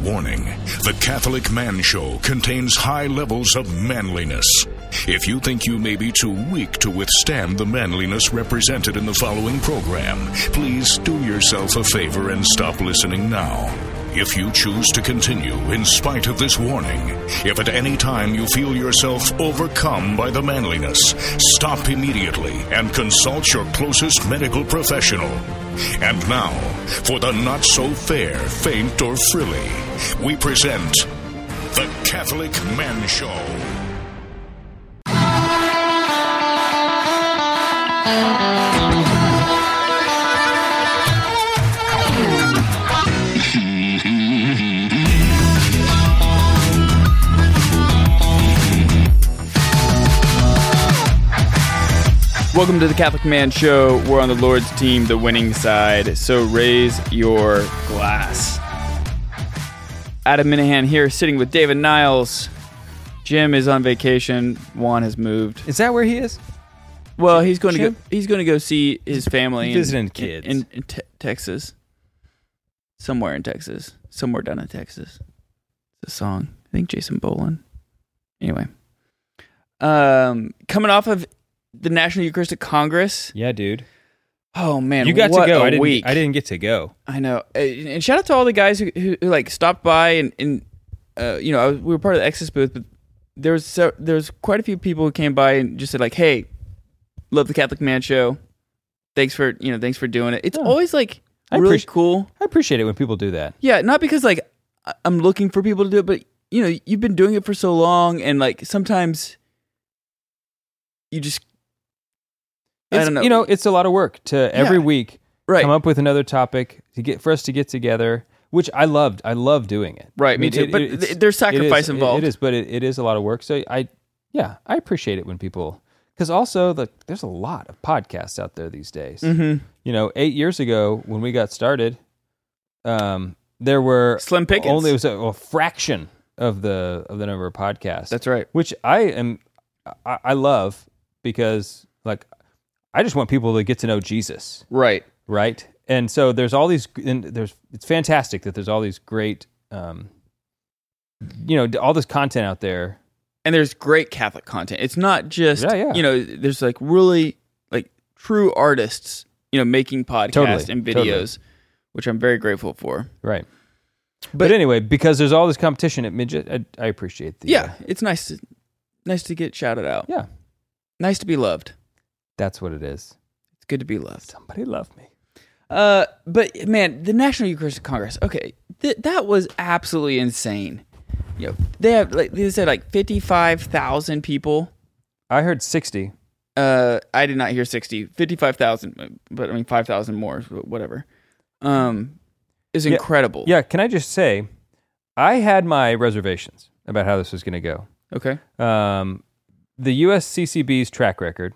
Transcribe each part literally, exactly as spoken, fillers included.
Warning: The Catholic Man Show contains high levels of manliness. If you think you may be too weak to withstand the manliness represented in the following program, please do yourself a favor and stop listening now. If you choose to continue in spite of this warning, if at any time you feel yourself overcome by the manliness, stop immediately and consult your closest medical professional. And now, for the not-so-fair, faint, or frilly, we present The Catholic Man Show. Welcome to the Catholic Man Show. We're on the Lord's team, the winning side, so raise your glass. Adam Minahan here, sitting with David Niles. Jim is on vacation. Juan has moved. Is that where he is? Well, he's going Jim? to go. He's going to go see his family. He's visiting in, kids in, in te- Texas, somewhere in Texas, somewhere down in Texas. It's a song. I think Jason Boland. Anyway, um, coming off of the National Eucharistic Congress. Yeah, dude. Oh man, you got what to go. A I didn't. week. I didn't get to go. I know. And shout out to all the guys who, who, who like stopped by and, and uh, you know, I was, we were part of the Exodus booth, but there was so, there was quite a few people who came by and just said like, "Hey, love the Catholic Man Show. Thanks for you know, thanks for doing it." It's Oh. always like I really appreci- cool. I appreciate it when people do that. Yeah, not because like I- I'm looking for people to do it, but you know, you've been doing it for so long, and like sometimes you just I It's, don't know. You know, it's a lot of work to every Yeah. week right. come up with another topic to get for us to get together, which I loved. I love doing it. Right, I me mean, too. it- but it- th- there's sacrifice it is, involved. It is, but it, it is a lot of work. So I, yeah, I appreciate it when people, because also the, there's a lot of podcasts out there these days. Mm-hmm. You know, eight years ago when we got started, um, there were Slim pickings. only it was a, a fraction of the of the number of podcasts. That's right. Which I am, I, I love because like I just want people to get to know Jesus, Right. right? And so there's all these, and there's it's fantastic that there's all these great, um, you know, all this content out there. And there's great Catholic content. It's not just, Yeah, yeah. you know, there's like really like true artists, you know, making podcasts Totally, and videos, totally. which I'm very grateful for. Right. But, But- anyway, because there's all this competition at Midget, I, I appreciate the. Yeah, uh, it's nice to nice to get shouted out. yeah, Nice to be loved. that's what it is. It's good to be loved. Somebody love me. Uh, but man, the National Eucharistic Congress. Okay, th- that was absolutely insane. You know, they have like they said like fifty-five thousand people. I heard sixty. Uh, I did not hear sixty. fifty-five thousand, but I mean five thousand more, whatever. Um, is Yeah, incredible. Yeah, can I just say, I had my reservations about how this was going to go. Okay. Um, the U S C C B's track record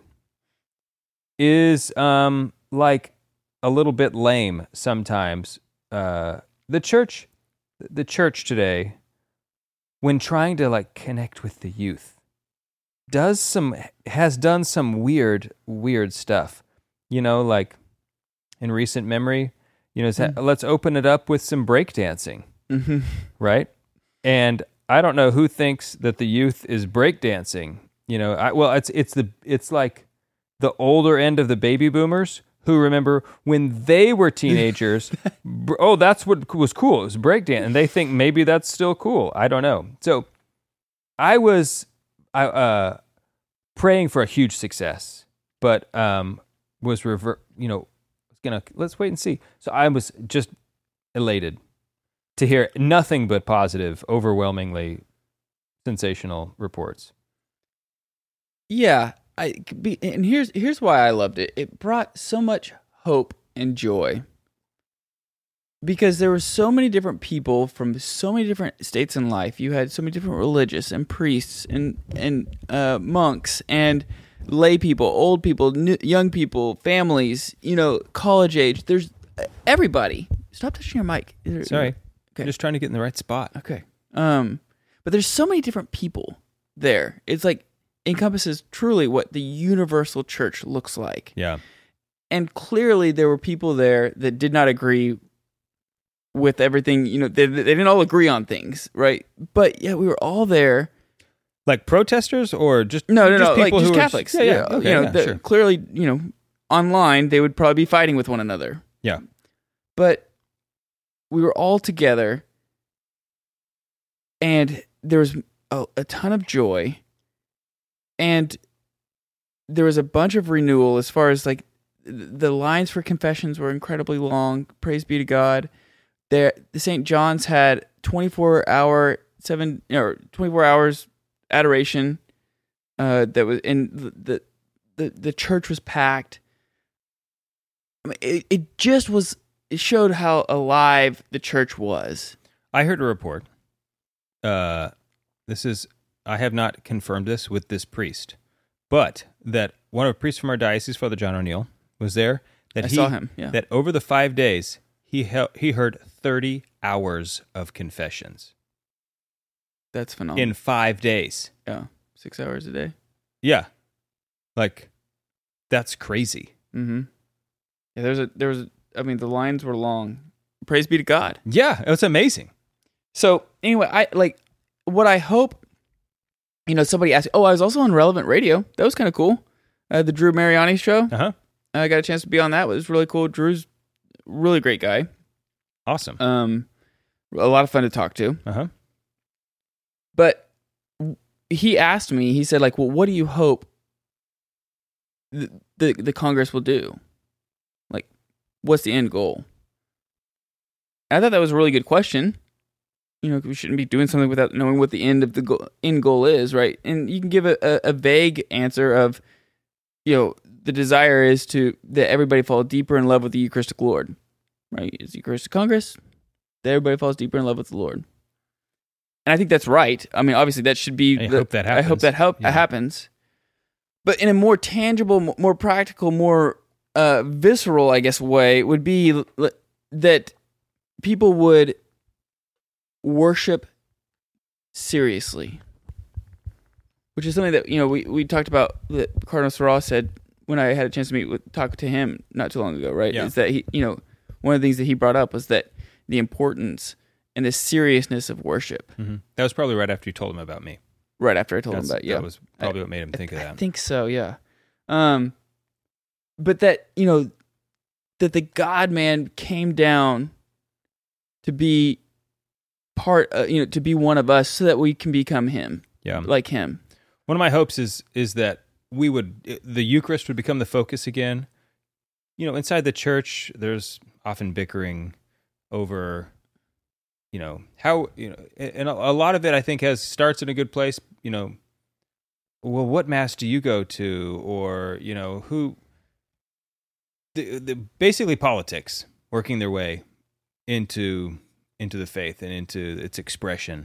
is um, like a little bit lame sometimes. Uh, the church, the church today, when trying to like connect with the youth, does some has done some weird, weird stuff. You know, like in recent memory, you know, Mm. let's open it up with some breakdancing, Mm-hmm. right? And I don't know who thinks that the youth is breakdancing. You know, I, well, it's it's the it's like the older end of the baby boomers who remember when they were teenagers. br- oh, that's what was cool. It was breakdance, and they think maybe that's still cool. I don't know. So, I was I uh, praying for a huge success, but um, was rever- You know, was gonna let's wait and see. So I was just elated to hear nothing but positive, overwhelmingly sensational reports. Yeah, I be, and here's here's why I loved it. It brought so much hope and joy because there were so many different people from so many different states in life. You had so many different religious and priests and and uh, monks and lay people, old people, new, young people, families. You know, college age. There's everybody. Stop touching your mic. Sorry, Okay. just trying to get in the right spot. Okay. Um, but there's so many different people there. It's like encompasses truly what the universal church looks like. Yeah. And clearly there were people there that did not agree with everything. You know, they, they didn't all agree on things, right? But yeah, we were all there. Like protesters or just No, no, just no, people like just who Catholics. Are, yeah, yeah, yeah. okay, you know, yeah, the- sure. clearly, you know, online they would probably be fighting with one another. Yeah. But we were all together, and there was a, a ton of joy, and there was a bunch of renewal as far as like th- the lines for confessions were incredibly long. Praise be to God. There, the Saint John's had twenty-four hour seven or twenty-four hours adoration. Uh, that was in the the the, the church was packed. I mean, it, it just was. It showed how alive the church was. I heard a report. Uh, this is I have not confirmed this with this priest, but that one of the priests from our diocese, Father John O'Neill, was there. That I he, saw him. Yeah. That over the five days he hel- he heard thirty hours of confessions That's phenomenal. in five days. yeah, six hours a day. Yeah, like that's crazy. Mm-hmm. Yeah, there's a there was. A, I mean, the lines were long. Praise be to God. Yeah, it's amazing. So anyway, I like what I hope. You know, somebody asked. Oh, I was also on Relevant Radio. That was kind of cool. Uh, the Drew Mariani show. Uh huh. I got a chance to be on that. It was really cool. Drew's a really great guy. Awesome. Um, a lot of fun to talk to. Uh huh. But he asked me. He said, like, well, what do you hope the the, the Congress will do? Like, what's the end goal? I thought that was a really good question. You know, we shouldn't be doing something without knowing what the end of the goal, end goal is, right? And you can give a, a, a vague answer of, you know, the desire is to that everybody fall deeper in love with the Eucharistic Lord, right? It's Eucharistic Congress, that everybody falls deeper in love with the Lord. And I think that's right. I mean, obviously, that should be. I the, hope that I hope happens. that help, Yeah. happens. But in a more tangible, m- more practical, more uh, visceral, I guess, way would be l- that people would worship seriously, which is something that, you know, we, we talked about, that Cardinal Sarah said when I had a chance to meet with talk to him not too long ago, right? Yeah. Is that he, you know, one of the things that he brought up was that the importance and the seriousness of worship. Mm-hmm. That was probably right after you told him about me. Right after I told That's, him about, yeah, That was probably I- what made him think of I that. think so, yeah. Um, but that, you know, that the God man came down to be part, uh, you know, to be one of us so that we can become him, Yeah. like him. One of my hopes is is that we would the Eucharist would become the focus again. You know, inside the church, there's often bickering over, you know, how you know, and a a lot of it I think has starts in a good place. You know, well, what mass do you go to, or you know, who? The, the basically politics working their way into into the faith and into its expression.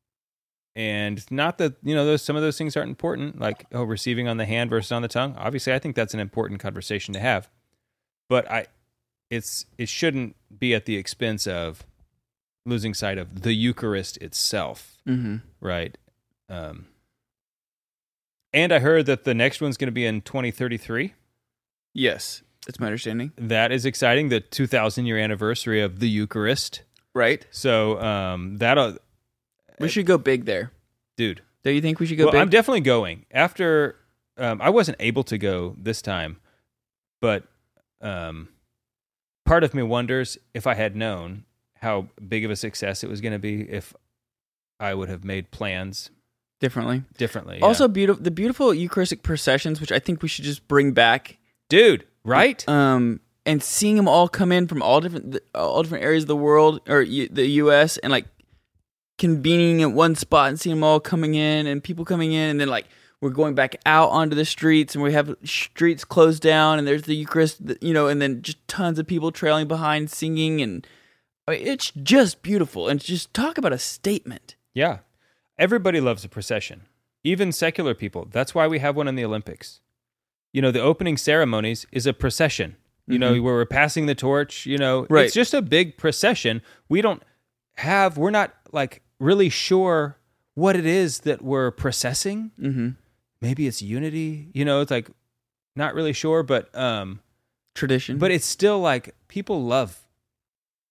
And not that, you know, those some of those things aren't important, like oh, receiving on the hand versus on the tongue. Obviously, I think that's an important conversation to have. But I it's it shouldn't be at the expense of losing sight of the Eucharist itself, Mm-hmm. right? Um, and I heard that the next one's going to be in twenty thirty-three. Yes, that's my understanding. That is exciting, the two thousand year anniversary of the Eucharist. Right? So um, that'll, We should go big there. dude. Do you think we should go Well, big? I'm definitely going. After um, I wasn't able to go this time, but um, part of me wonders if I had known how big of a success it was going to be, if I would have made plans Differently. differently. yeah. Also, beautiful the beautiful Eucharistic processions, which I think we should just bring back. dude, right? Um, and seeing them all come in from all different all different areas of the world or U- the U S and like convening at one spot and seeing them all coming in and people coming in, and then like we're going back out onto the streets and we have streets closed down and there's the Eucharist, you know, and then just tons of people trailing behind singing, and I mean, it's just beautiful. And just talk about a statement. Yeah. Everybody loves a procession, even secular people. That's why we have one in the Olympics. You know, the opening ceremonies is a procession, you know, where we're passing the torch, you know, Right. it's just a big procession. We don't have, we're not like really sure what it is that we're processing. Mm-hmm. Maybe it's unity, you know, it's like not really sure, but, um, Tradition. but it's still like people love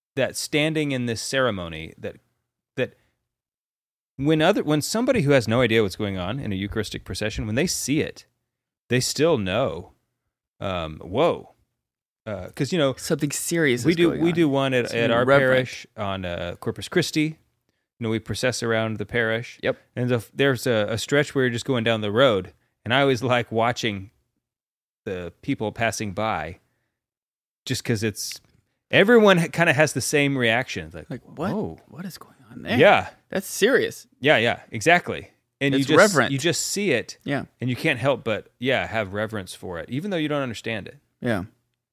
that standing in this ceremony, that that when other when somebody who has no idea what's going on in a Eucharistic procession, when they see it, they still know, um, whoa, because uh, you know something serious. We is do going we on. do one at, at our reverent. parish on uh, Corpus Christi. You know, we process around the parish. Yep. And the, there's a, a stretch where you're just going down the road, and I always like watching the people passing by, just because it's everyone kind of has the same reaction. Like, Like what? Whoa. What is going on there? Yeah, That's serious. yeah, yeah, exactly. And It's you just reverent. you just see it, Yeah. and you can't help but yeah have reverence for it, even though you don't understand it. Yeah.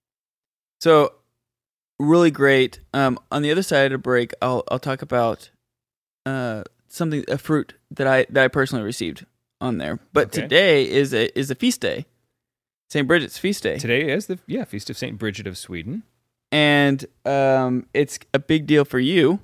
So really great. Um, on the other side of the break, I'll I'll talk about uh, something a fruit that I that I personally received on there. But Okay. today is a is a feast day, Saint Bridget's feast day, Today is the yeah feast of Saint Bridget of Sweden. and um, it's a big deal for you,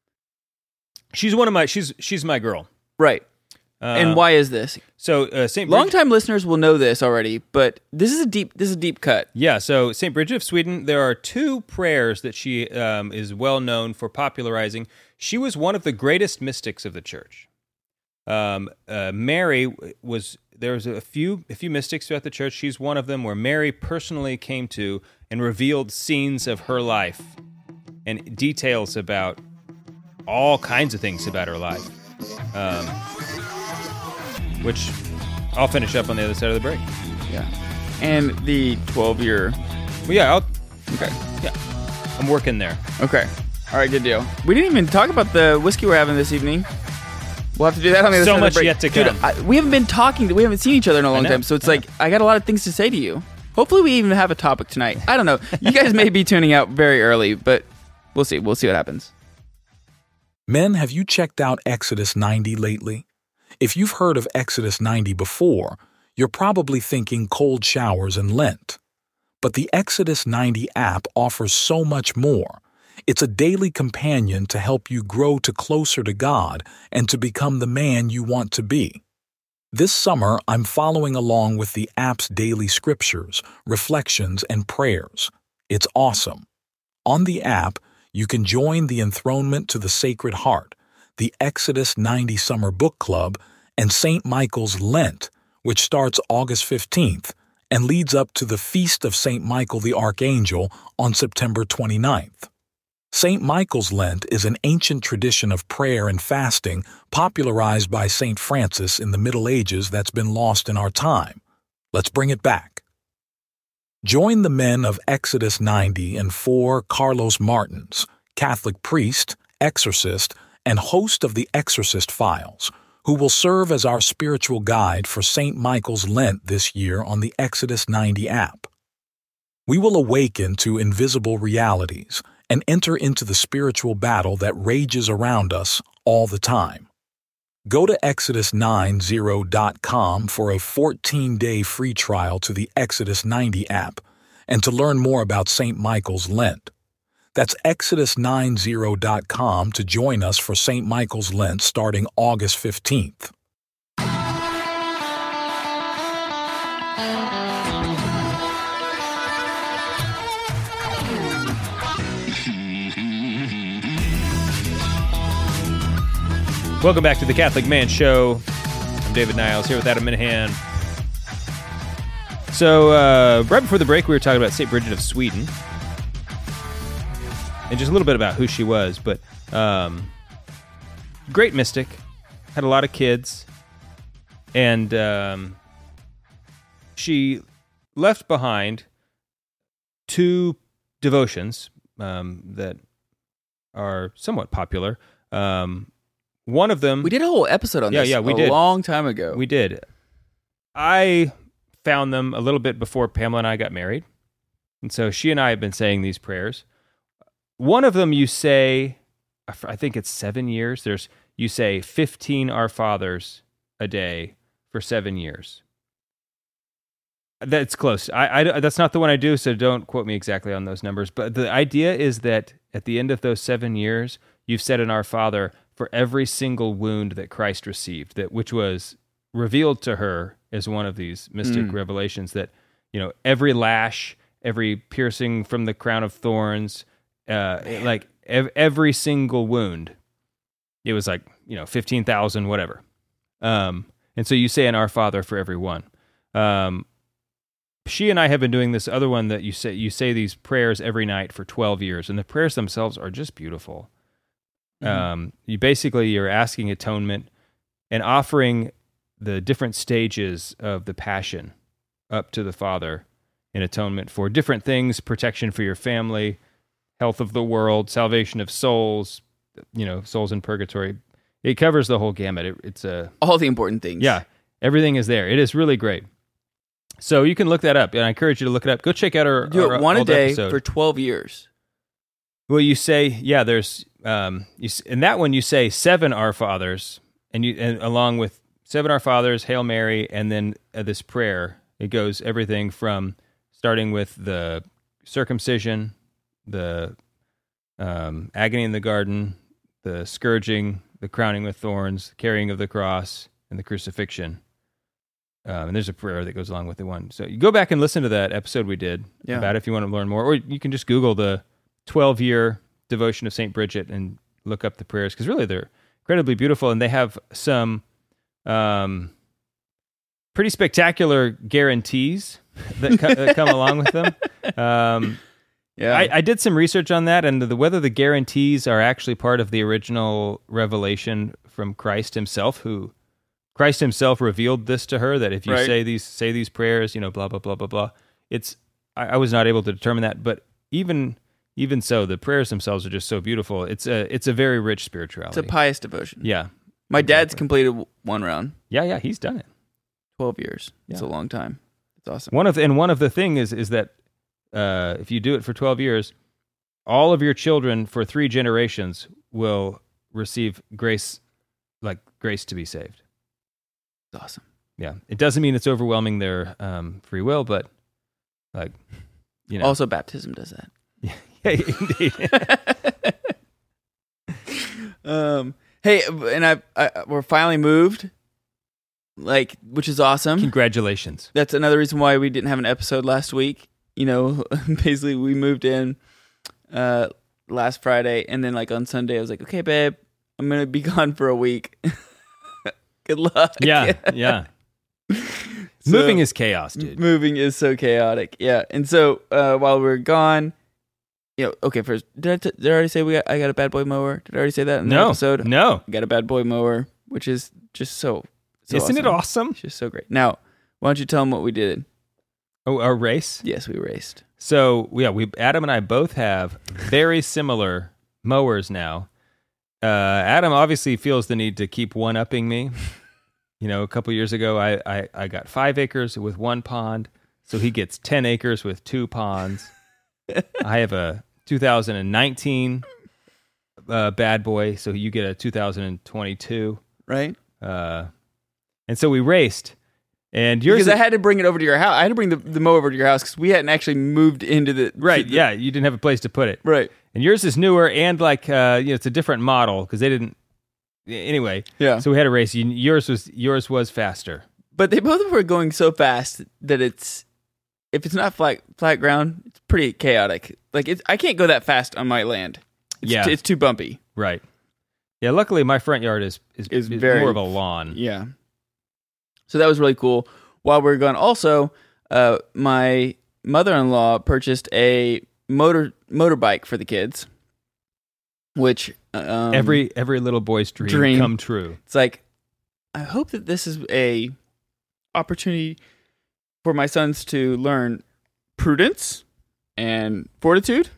She's one of my she's she's my girl. right? Uh, and why is this? So uh, Saint Bridget, Longtime listeners will know this already, but this is a deep this is a deep cut. Yeah, so Saint Bridget of Sweden, there are two prayers that she um, is well known for popularizing. She was one of the greatest mystics of the church. Um, uh, Mary was, there was a few a few mystics throughout the church. She's one of them where Mary personally came to and revealed scenes of her life and details about all kinds of things about her life, um, which I'll finish up on the other side of the break. Yeah, and the twelve year. Well, yeah, I'll, Okay. yeah, I'm working there. Okay. All right, good deal. We didn't even talk about the whiskey we're having this evening. We'll have to do that on the other So side of much the break. yet to Dude, come. I, we haven't been talking. We haven't seen each other in a long know, time, so it's I like I got a lot of things to say to you. Hopefully, we even have a topic tonight. I don't know. You guys may be tuning out very early, but we'll see. We'll see what happens. Men, have you checked out Exodus ninety lately? If you've heard of Exodus ninety before, you're probably thinking cold showers and Lent. But the Exodus ninety app offers so much more. It's a daily companion to help you grow to closer to God and to become the man you want to be. This summer, I'm following along with the app's daily scriptures, reflections, and prayers. It's awesome. On the app, you can join the Enthronement to the Sacred Heart, the Exodus ninety Summer Book Club, and Saint Michael's Lent, which starts August fifteenth and leads up to the Feast of Saint Michael the Archangel on September twenty-ninth. Saint Michael's Lent is an ancient tradition of prayer and fasting popularized by Saint Francis in the Middle Ages that's been lost in our time. Let's bring it back. Join the men of Exodus ninety and four Carlos Martins, Catholic priest, exorcist, and host of the Exorcist Files, who will serve as our spiritual guide for Saint Michael's Lent this year on the Exodus ninety app. We will awaken to invisible realities and enter into the spiritual battle that rages around us all the time. Go to exodus ninety dot com for a fourteen-day free trial to the Exodus ninety app and to learn more about Saint Michael's Lent. That's exodus ninety dot com to join us for Saint Michael's Lent starting August fifteenth. Welcome back to the Catholic Man Show. I'm David Niles here with Adam Minahan. So, uh, right before the break, we were talking about Saint Bridget of Sweden. And just a little bit about who she was. But, um, great mystic. Had a lot of kids. And um, she left behind two devotions um, that are somewhat popular. Um One of them... We did a whole episode on Yeah, this yeah, we a did. long time ago. We did. I found them a little bit before Pamela and I got married. And so she and I have been saying these prayers. One of them you say, I think it's seven years. There's You say fifteen Our Fathers a day for seven years. That's close. I, I, that's not the one I do, so don't quote me exactly on those numbers. But the idea is that at the end of those seven years, you've said an Our Father for every single wound that Christ received, that which was revealed to her as one of these mystic Mm. revelations, that, you know, every lash, every piercing from the crown of thorns, uh, like ev- every single wound, it was like, you know, fifteen thousand, whatever. Um, and so you say an Our Father for every one. Um, she and I have been doing this other one that you say, you say these prayers every night for twelve years, and the prayers themselves are just beautiful. Mm-hmm. Um, you basically, you're asking atonement and offering the different stages of the passion up to the Father in atonement for different things: protection for your family, health of the world, salvation of souls, you know, souls in purgatory. It covers the whole gamut. It, it's a all the important things. Yeah, everything is there. It is really great. So you can look that up, and I encourage you to look it up. Go check out our, Do our it one a old day episode. for twelve years. Well, you say, yeah, there's, um, you, in that one you say seven Our Fathers, and you, and along with seven Our Fathers, Hail Mary, and then uh, this prayer. It goes everything from starting with the circumcision, the um, agony in the garden, the scourging, the crowning with thorns, carrying of the cross, and the crucifixion. Um, and there's a prayer that goes along with the one. So you go back and listen to that episode we did Yeah. about it if you want to learn more, or you can just Google the twelve-year devotion of Saint Bridget and look up the prayers, because really they're incredibly beautiful, and they have some um, pretty spectacular guarantees that, co- that come along with them. Um, Yeah. I, I did some research on that, and the, whether the guarantees are actually part of the original revelation from Christ himself, who Christ himself revealed this to her, that if you Right. say these say these prayers, you know, blah, blah, blah, blah, blah. It's, I, I was not able to determine that, but even even so, the prayers themselves are just so beautiful. It's a it's a very rich spirituality. It's a pious devotion. Yeah. My dad's exactly. completed one round. Yeah, yeah, he's done it. twelve years. It's Yeah. a long time. It's awesome. One of the, and one of the thing is is that uh, if you do it for twelve years, all of your children for three generations will receive grace, like grace to be saved. It's awesome. Yeah, it doesn't mean it's overwhelming their um, free will, but like, you know, Also, baptism does that. yeah, indeed. Um. Hey, and I, I we're finally moved, like, which is awesome. Congratulations. That's another reason why we didn't have an episode last week. You know, basically we moved in uh, last Friday, and then like on Sunday I was like, okay, babe, I'm gonna be gone for a week. Good luck. Yeah, yeah. So, Moving is chaos, dude. Moving is so chaotic. Yeah, and so uh, while we were gone, you know, okay, first, did I, t- did I already say we got, I got a bad boy mower? Did I already say that in the No, episode? no. I got a bad boy mower, which is just so, so Isn't it awesome. awesome? It's just so great. Now, why don't you tell them what we did? Oh, our race. Yes, we raced. So yeah, we Adam and I both have very similar mowers now. Uh, Adam obviously feels the need to keep one-upping me. You know, a couple years ago, I, I, I got five acres with one pond, so he gets ten acres with two ponds. I have a two thousand nineteen uh, bad boy, so you get a two thousand twenty-two. Right? Uh, and so we raced. And yours Because I had to bring it over to your house. I had to bring the, the mower over to your house because we hadn't actually moved into the... right, to the- yeah, you didn't have a place to put it. Right. And yours is newer and like uh, you know, it's a different model because they didn't. Anyway, Yeah. so we had a race. You- Yours was yours was faster. But they both were going so fast that it's... If it's not flat flat ground, it's pretty chaotic. Like, it's, I can't go that fast on my land. It's Yeah. t- it's too bumpy. Right. Yeah. Luckily, my front yard is is, Is is very- more of a lawn. Yeah. So that was really cool. While we were gone, also, uh, my mother-in-law purchased a motor motorbike for the kids, which um, every every little boy's dream, dream. come true. it's like, I hope that this is a opportunity for my sons to learn prudence and fortitude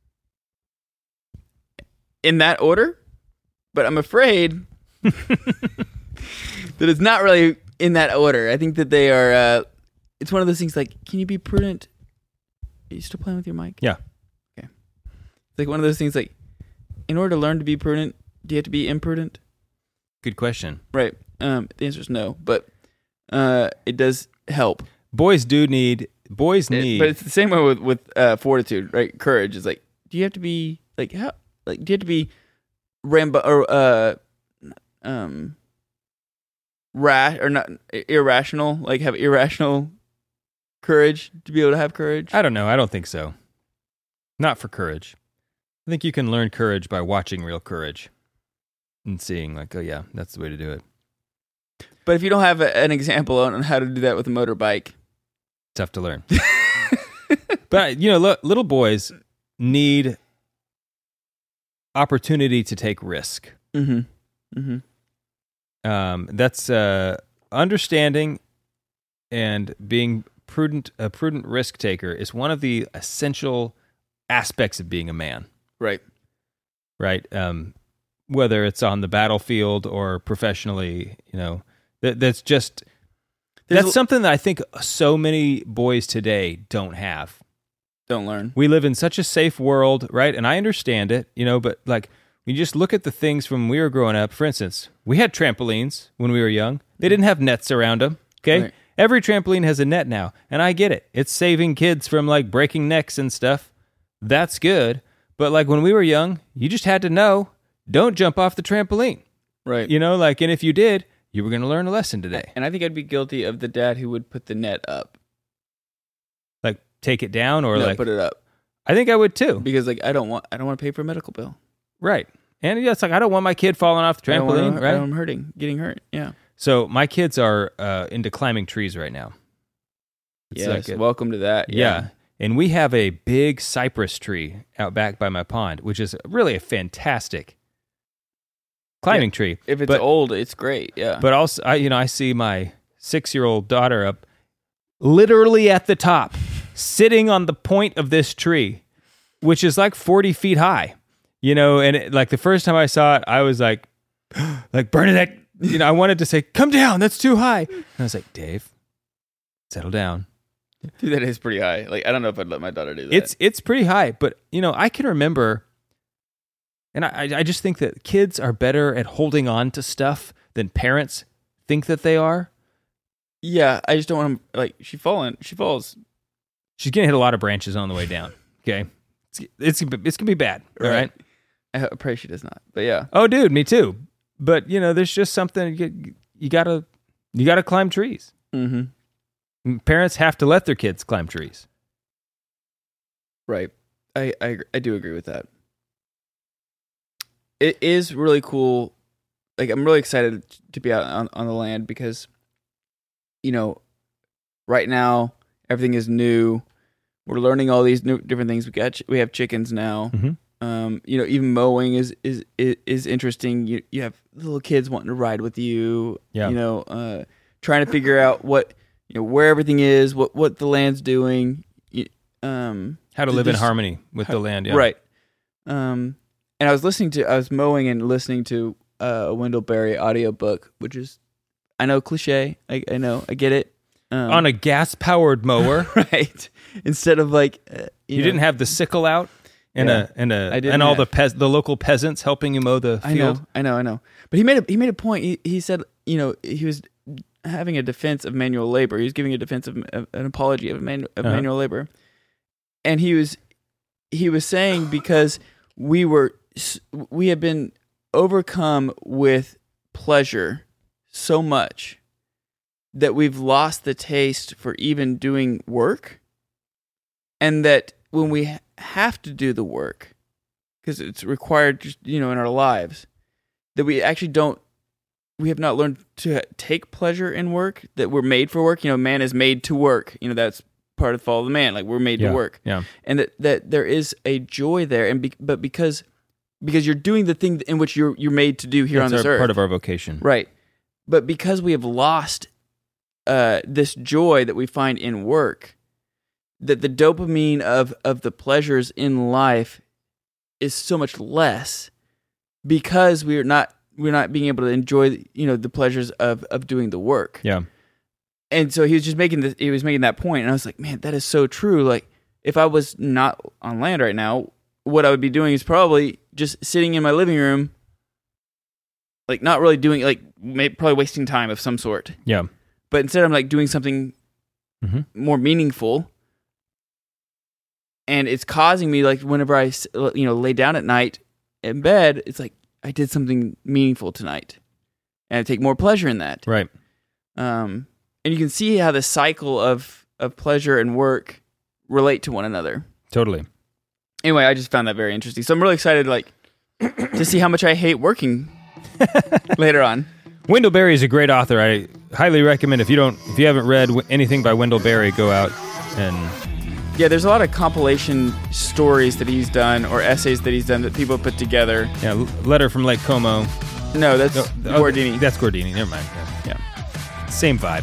in that order. But I'm afraid that it's not really in that order. I think that they are. Uh, it's one of those things like, can you be prudent? Are you still playing with your mic? Yeah. Okay. It's like one of those things like, in order to learn to be prudent, do you have to be imprudent? Good question. Right. Um, the answer is no, but uh, it does help. Boys do need boys It- need. but it's the same way with with uh, fortitude, right? Courage is like, do you have to be like how? Like, do you have to be rambo or uh, um, rash or not irrational? Like, have irrational courage to be able to have courage? I don't know. I don't think so. Not for courage. I think you can learn courage by watching real courage and seeing like, oh yeah, that's the way to do it. But if you don't have a, an example on how to do that with a motorbike, tough to learn. But you know, lo- little boys need opportunity to take risk. Mm-hmm. Mm-hmm. Um, that's uh, understanding and being prudent. A prudent risk taker is one of the essential aspects of being a man. Right. Right. Um, whether it's on the battlefield or professionally, you know, that that's just There's that's a- something that I think so many boys today don't have. Don't learn. We live in such a safe world, right? And I understand it, you know, but like when you just look at the things from when we were growing up, for instance, we had trampolines when we were young. They didn't have nets around them, okay? Right. Every trampoline has a net now, and I get it. It's saving kids from like breaking necks and stuff. That's good. But like when we were young, you just had to know, don't jump off the trampoline. Right. You know, like, and if you did, you were going to learn a lesson today. And I think I'd be guilty of the dad who would put the net up. Like take it down or no, like, put it up. I think I would too. Because like I don't want I don't want to pay for a medical bill. Right. And yeah, it's like, I don't want my kid falling off the I don't trampoline, wanna- right? I'm hurting, getting hurt. Yeah. So my kids are uh, into climbing trees right now. It's Yes. like a- welcome to that. yeah. Yeah. And we have a big cypress tree out back by my pond, which is really a fantastic climbing tree. If it's but, old, it's great. Yeah. But also, I, you know, I see my six-year-old daughter up literally at the top, sitting on the point of this tree, which is like forty feet high, you know, and it, like the first time I saw it, I was like, like Bernadette, you know, I wanted to say, come down, that's too high. And I was like, Dave, settle down. Dude, that is pretty high. Like I don't know if I'd let my daughter do that. It's it's pretty high, but you know, I can remember, and I I just think that kids are better at holding on to stuff than parents think that they are. yeah. I just don't want to like she falling. She falls. She's gonna hit a lot of branches on the way down. Okay, it's it's, it's gonna be bad. All right. I ho- pray she does not. But yeah. Oh, dude, me too. But you know, there's just something you, you gotta you gotta climb trees. Mm-hmm. Parents have to let their kids climb trees. Right. I, I agree- I do agree with that. It is really cool. Like I'm really excited to be out on, on the land because, you know, right now everything is new. We're learning all these new different things. We got ch- we have chickens now. Mm-hmm. Um, you know, even mowing is is is, is interesting. You you have little kids wanting to ride with you. Yeah. You know, uh, trying to figure out what you know where everything is, what what the land's doing. You- Um, How to live in There's- harmony with the land. Yeah. Right. Um, and I was listening to, I was mowing and listening to uh, a Wendell Berry audiobook, which is, I know, cliche. I, I know, I get it. Um, On a gas-powered mower. right. Instead of like, uh, you, You know, didn't have the sickle out and Yeah. a and a I didn't and all have- the pez- the local peasants helping you mow the I field. know, I know, I know. But he made a he made a point. He he said, you know, he was having a defense of manual labor. He was giving a defense of, of an apology of, man, of Uh-huh. manual labor, and he was he was saying because we were s- we have been overcome with pleasure so much that we've lost the taste for even doing work, and that when we ha- have to do the work because it's required, just, you know, in our lives, that we actually don't, we have not learned to take pleasure in work, that we're made for work. You know, man is made to work. You know, that's part of the fall of the man. Like we're made Yeah. to work. Yeah. And that, that there is a joy there. And be, but because, because you're doing the thing in which you're, you're made to do here That's on this our, earth. part of our vocation. Right. But because we have lost uh, this joy that we find in work, that the dopamine of, of the pleasures in life is so much less because we're not we're not being able to enjoy, you know, the pleasures of, of doing the work. Yeah. And so he was just making the, he was making that point, and I was like, man, that is so true. Like if I was not on land right now, what I would be doing is probably just sitting in my living room, like not really doing, like maybe probably wasting time of some sort. Yeah. But instead I'm like doing something Mhm. more meaningful. And it's causing me, like, whenever I, s- you know, lay down at night in bed, it's like I did something meaningful tonight, and I take more pleasure in that. Right. Um, and you can see how the cycle of of pleasure and work relate to one another. Totally. anyway, I just found that very interesting. So I'm really excited, like, to see how much I hate working later on. Wendell Berry is a great author. I highly recommend if you don't, if you haven't read anything by Wendell Berry, go out and. Yeah, there's a lot of compilation stories that he's done or essays that he's done that people put together. Yeah, Letter from Lake Como. No, that's no, Gordini. That's Gordini. Never mind. Yeah. yeah. Same vibe.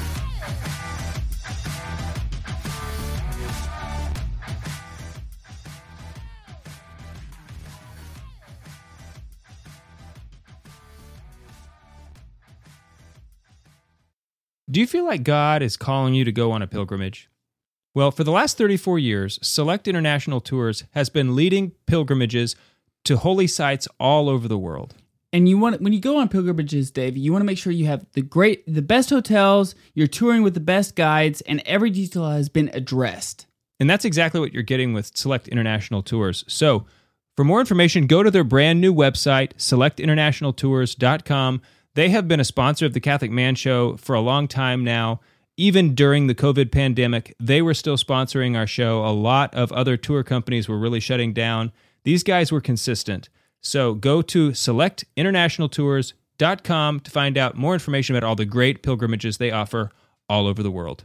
Do you feel like God is calling you to go on a pilgrimage? Well, for the last thirty-four years, Select International Tours has been leading pilgrimages to holy sites all over the world. And you want when you go on pilgrimages, Dave, you want to make sure you have the great, the best hotels, you're touring with the best guides, and every detail has been addressed. And that's exactly what you're getting with Select International Tours. So, for more information, go to their brand new website, select international tours dot com. They have been a sponsor of the Catholic Man Show for a long time now. Even during the COVID pandemic, they were still sponsoring our show. A lot of other tour companies were really shutting down. These guys were consistent. So go to select international tours dot com to find out more information about all the great pilgrimages they offer all over the world.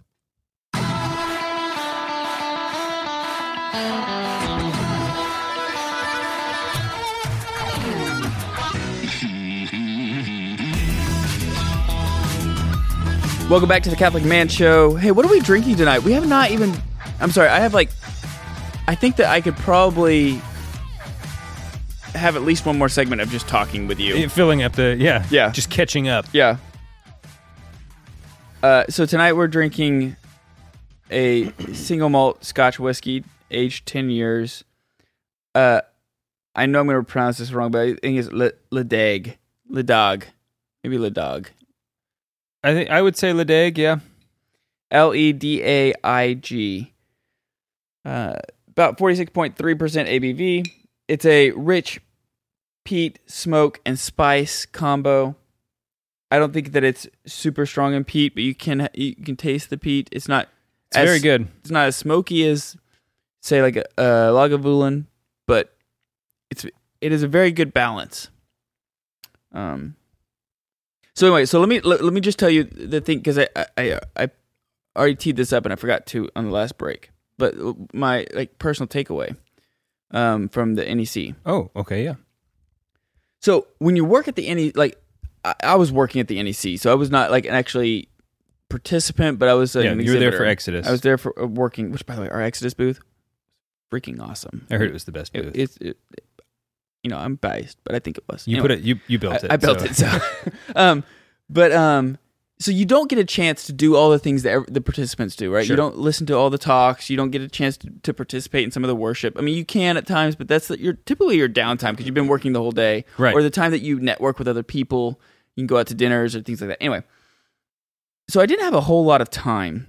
Welcome back to the Catholic Man Show. Hey, what are we drinking tonight? We have not even... I'm sorry, I have like... I think that I could probably have at least one more segment of just talking with you. Filling up the... Yeah. Yeah. Just catching up. Yeah. Uh, so tonight we're drinking a single malt Scotch whiskey, aged ten years. Uh, I know I'm going to pronounce this wrong, but I think it's Le, Le Dag. Le Dog. Maybe Le Dog. I think I would say Ledaig, yeah. L E D A I G. Uh, about forty-six point three percent A B V. It's a rich peat, smoke, and spice combo. I don't think that it's super strong in peat, but you can you can taste the peat. It's not It's as, very good. It's not as smoky as, say, like a, a Lagavulin, but it's it is a very good balance. Um. So anyway, so let me let, let me just tell you the thing, because I, I I already teed this up and I forgot to on the last break. But my like personal takeaway um, from the N E C. Oh, okay, yeah. So when you work at the N E C, like I, I was working at the N E C, so I was not like an actually participant, but I was like, yeah. An you were there for exhibitor. Exodus. I was there for uh, working. Which, by the way, our Exodus booth, freaking awesome. I heard it was the best booth. It, it's it, you know, I'm biased, but I think it was. You anyway, put it. You you built I, it. I built so. it. So, um, but um, so you don't get a chance to do all the things that every, the participants do, right? Sure. You don't listen to all the talks. You don't get a chance to, to participate in some of the worship. I mean, you can at times, but that's the, your typically your downtime because you've been working the whole day, right? Or the time that you network with other people. You can go out to dinners or things like that. Anyway, so I didn't have a whole lot of time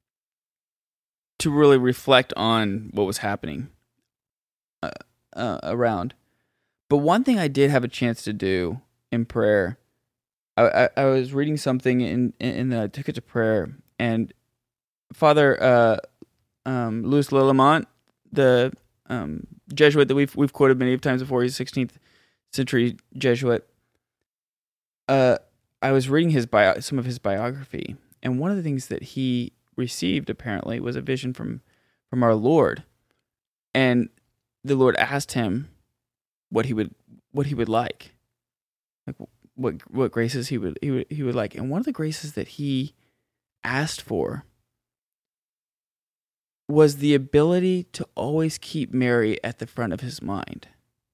to really reflect on what was happening uh, uh, around. But one thing I did have a chance to do in prayer, I, I, I was reading something and and then I took it to prayer, and Father uh, um, Louis Lillemand, the um, Jesuit that we've we've quoted many times before, he's a sixteenth century Jesuit. Uh, I was reading his bio, some of his biography, and one of the things that he received apparently was a vision from from our Lord, and the Lord asked him what he would what he would like, like what what graces he would he would he would like, and one of the graces that he asked for was the ability to always keep Mary at the front of his mind,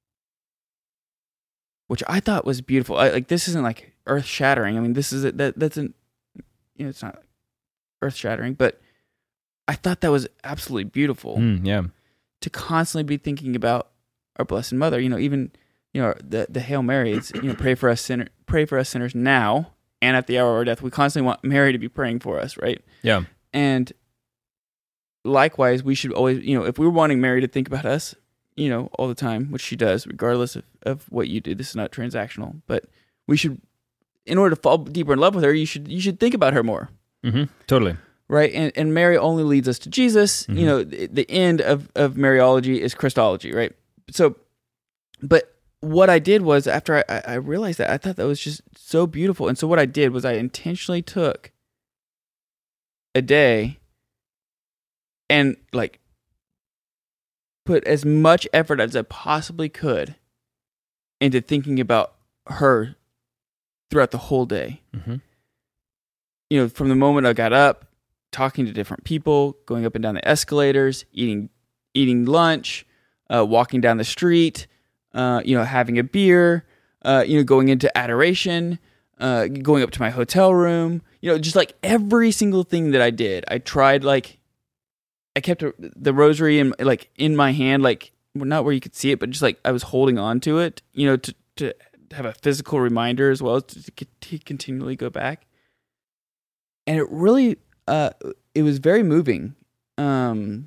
which I thought was beautiful. I, like this isn't like earth shattering. I mean, this is a, that that's an you know it's not earth shattering, but I thought that was absolutely beautiful. Mm, yeah, to constantly be thinking about our Blessed Mother, you know, even, you know, the the Hail Mary, it's, you know, pray for us sinner, pray for us sinners now and at the hour of our death. We constantly want Mary to be praying for us, right? Yeah. And likewise, we should always, you know, if we were wanting Mary to think about us, you know, all the time, which she does, regardless of, of what you do. This is not transactional, but we should, in order to fall deeper in love with her, you should you should think about her more. Mm-hmm. Totally. right? And and Mary only leads us to Jesus. Mm-hmm. You know, the, the end of of Mariology is Christology, right? So, but what I did was after I, I realized that, I thought that was just so beautiful. And so what I did was I intentionally took a day and like put as much effort as I possibly could into thinking about her throughout the whole day. Mm-hmm. You know, from the moment I got up, talking to different people, going up and down the escalators, eating eating lunch, uh, walking down the street, uh, you know, having a beer, uh, you know, going into adoration, uh, going up to my hotel room, you know, just like every single thing that I did, I tried like, I kept a, the rosary in like in my hand, like well, not where you could see it, but just like I was holding on to it, you know, to, to have a physical reminder as well as to, to continually go back. And it really, uh, it was very moving, um,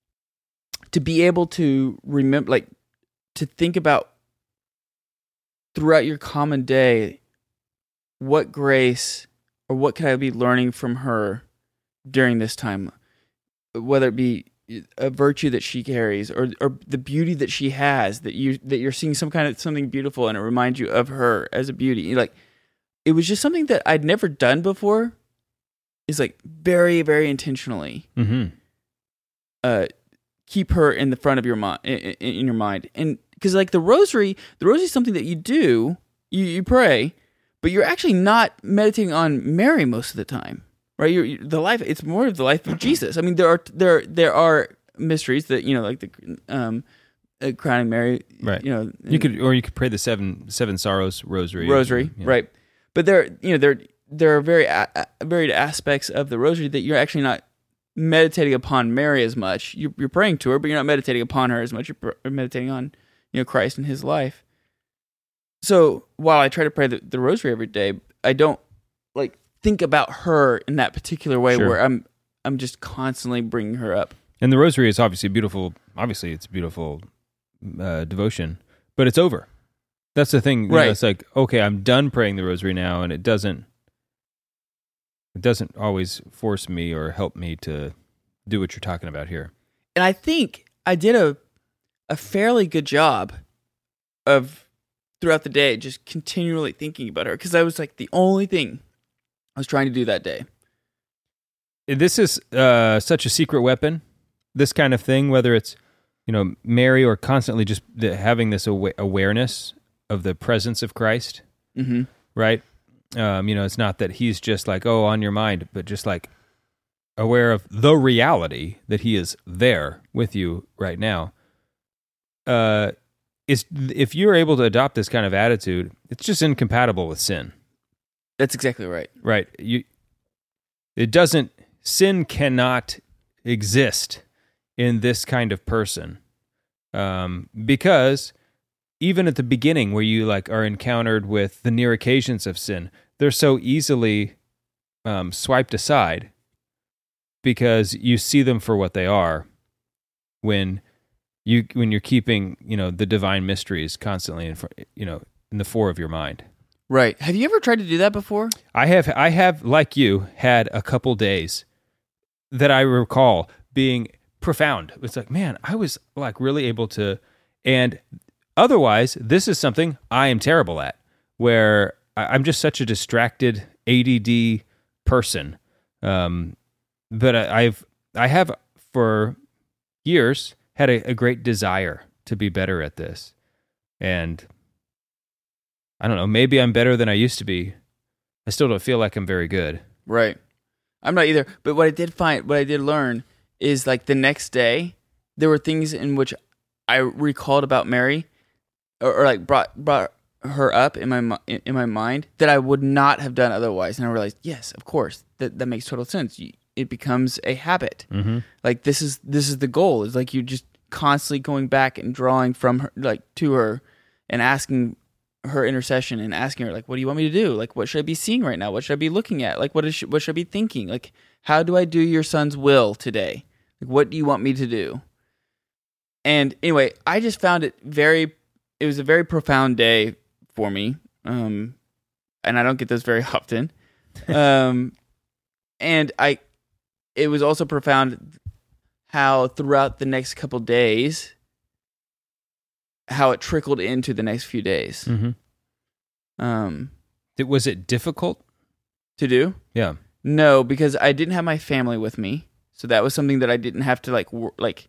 to be able to remember, like, to think about throughout your common day, what grace or what could I be learning from her during this time, whether it be a virtue that she carries or or the beauty that she has, that you that you're seeing some kind of something beautiful and it reminds you of her as a beauty. Like, it was just something that I'd never done before. Is like very, very intentionally Mm-hmm. uh, keep her in the front of your mind, in, in your mind, and because like the rosary, the rosary is something that you do, you you pray, but you're actually not meditating on Mary most of the time, right? You're, you're the life. It's more of the life of Jesus. I mean, there are there there are mysteries that you know, like the um, uh, crowning Mary, Right. You know, You could, or you could pray the seven seven sorrows rosary. rosary, Yeah. right? But there, you know, there there are very a- varied aspects of the rosary that you're actually not meditating upon Mary as much. You're, you're praying to her, but you're not meditating upon her as much. You're pr- meditating on, you know, Christ and His life. So while I try to pray the, the rosary every day, I don't like think about her in that particular way Sure. where I'm I'm just constantly bringing her up. And the rosary is obviously beautiful. Obviously, it's a beautiful uh, devotion, but it's over. That's the thing. You know, Right. it's like, okay, I'm done praying the rosary now, and it doesn't. It doesn't always force me or help me to do what you're talking about here. And I think I did a a fairly good job of throughout the day just continually thinking about her, because that was like the only thing I was trying to do that day. This is uh, such a secret weapon, this kind of thing, whether it's, you know, Mary or constantly just the, having this awa- awareness of the presence of Christ, Mm-hmm. right? Um, you know, it's not that he's just like, oh, on your mind, but just like aware of the reality that he is there with you right now. Uh, is if you're able to adopt this kind of attitude, it's just incompatible with sin, That's exactly right. right? You, it doesn't. Sin cannot exist in this kind of person, um, because even at the beginning, where you like are encountered with the near occasions of sin, they're so easily um, swiped aside because you see them for what they are. When you when you're keeping, you know, the divine mysteries constantly in front, you know, in the fore of your mind. Right. Have you ever tried to do that before? I have, I have, like you, had a couple days that I recall being profound. It's like, man, I was like really able to, and otherwise, this is something I am terrible at, where I- I'm just such a distracted A D D person. Um, but I, I've, I have for years had a, a great desire to be better at this, and I don't know, maybe I'm better than I used to be. I still don't feel like I'm very good. Right. I'm not either. But what I did find, what I did learn is like the next day, there were things in which I recalled about Mary, or, or like brought brought her up in my mi- in my mind that I would not have done otherwise. And I realized, yes, of course, that that makes total sense. You, it becomes a habit. Mm-hmm. Like this is this is the goal. It's like you just constantly going back and drawing from her, like to her, and asking her intercession and asking her, like, what do you want me to do? Like, what should I be seeing right now? What should I be looking at? Like, what is what should I be thinking? Like, how do I do your son's will today? Like, what do you want me to do? And anyway, I just found it very, it was a very profound day for me. Um, and I don't get those very often. Um, and I, it was also profound how throughout the next couple days, how it trickled into the next few days. Mm-hmm. Um, It, was it difficult? to do? Yeah. No, because I didn't have my family with me, so that was something that I didn't have to like wor- like.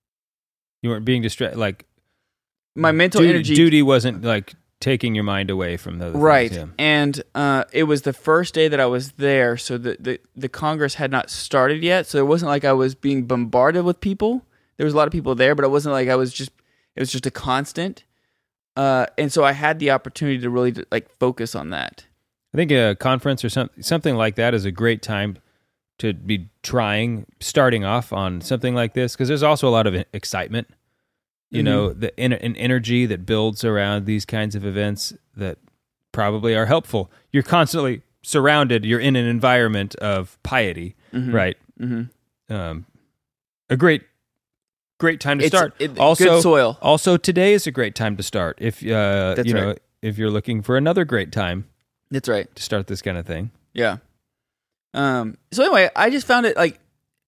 You weren't being distracted. Like My mental duty, energy, duty wasn't like taking your mind away from the other right? things, yeah. And uh, it was the first day that I was there, so the, the the Congress had not started yet, so it wasn't like I was being bombarded with people. There was a lot of people there, but it wasn't like I was just. It was just a constant, uh, and so I had the opportunity to really like focus on that. I think a conference or something something like that is a great time to be trying, starting off on something like this, because there's also a lot of excitement, you Mm-hmm. know, the an energy that builds around these kinds of events that probably are helpful. You're constantly surrounded. You're in an environment of piety, Mhm. right? Mm-hmm. Um, a great, great time to It's- start. it- also, good soil. Also, today is a great time to start. If uh, That's you know, right. if you're looking for another great time That's right. to start this kind of thing. Yeah. Um. So anyway, I just found it like,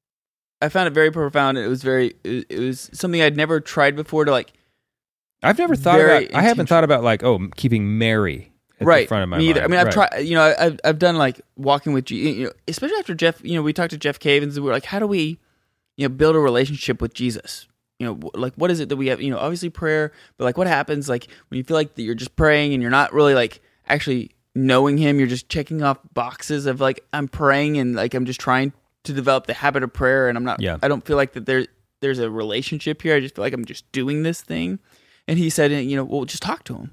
I found it very profound. It was very. It, it was something I'd never tried before to like. I've never thought Very about. I haven't thought about like oh, keeping Mary at right. the front of my me either. mind. I mean, I've Right. tried. You know, I've I've done like walking with you. You know, especially after Jeff. You know, we talked to Jeff Cavins. And we were like, how do we, you know, build a relationship with Jesus? You know, wh- like what is it that we have? You know, obviously prayer, but like what happens like when you feel like that you're just praying and you're not really like actually knowing Him. You're just checking off boxes of like I'm praying and like I'm just trying to develop the habit of prayer, and I'm not. Yeah. I don't feel like that there there's a relationship here. I just feel like I'm just doing this thing. And he said, you know, well, just talk to Him,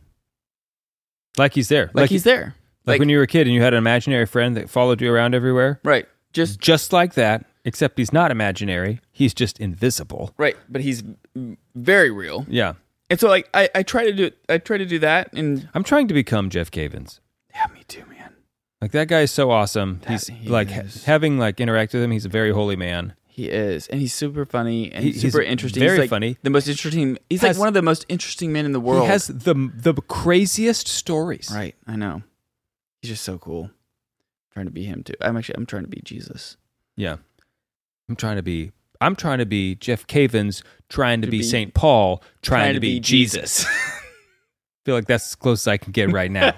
Like he's there. like, he's there, Like, when you were a kid and you had an imaginary friend that followed you around everywhere. right, just Just like that, except he's not imaginary. He's just invisible. right. But he's v- very real, Yeah. and so like I, I try to do I try to do that, and I'm trying to become Jeff Cavins. yeah, me too, man. Like that guy is so awesome. That he's he like ha- is. having like interacted with him. He's a very holy man. He is, and he's super funny and He- he's super interesting. very he's like funny. The most interesting. He's Has- like one of the most interesting men in the world. He has the the craziest stories. right. I know. He's just so cool. I'm trying to be him too. I'm actually I'm trying to be Jesus. Yeah. I'm trying to be I'm trying to be Jeff Cavins, trying to, To be, be- Saint Paul, trying, trying to, to be, be Jesus. feel like that's as close as I can get right now.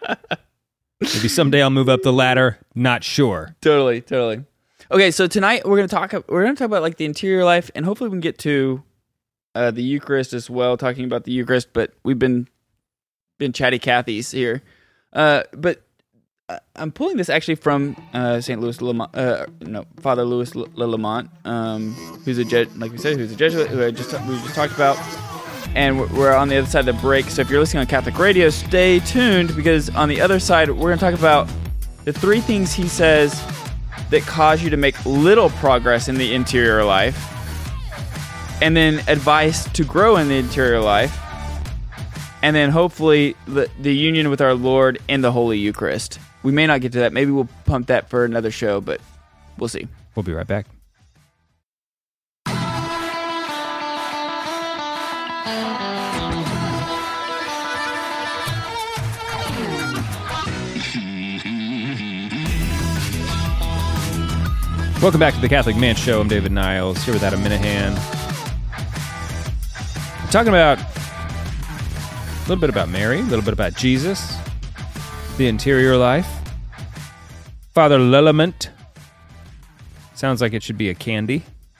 Maybe someday I'll move up the ladder, not sure. Totally, totally. Okay, so tonight we're gonna talk. We're gonna talk about like the interior life, and hopefully we can get to uh, the Eucharist as well. Talking about the Eucharist, but we've been been chatty Cathy's here. Uh, but uh, I'm pulling this actually from uh, Saint Louis Lamont, uh, no Father Louis Le Lamont, um, who's a Je- like we said, who's a Jesuit who I just we just talked about. And we're- we're on the other side of the break. So if you're listening on Catholic radio, stay tuned, because on the other side, we're going to talk about the three things he says that cause you to make little progress in the interior life, and then advice to grow in the interior life, and then hopefully the, the union with our Lord in the Holy Eucharist. We may not get to that. Maybe we'll pump that for another show, but we'll see. We'll be right back. Welcome back to the Catholic Man Show. I'm David Niles, here with Adam Minahan. We're talking about a little bit about Mary, a little bit about Jesus, the interior life. Father Lillament. Sounds like it should be a candy.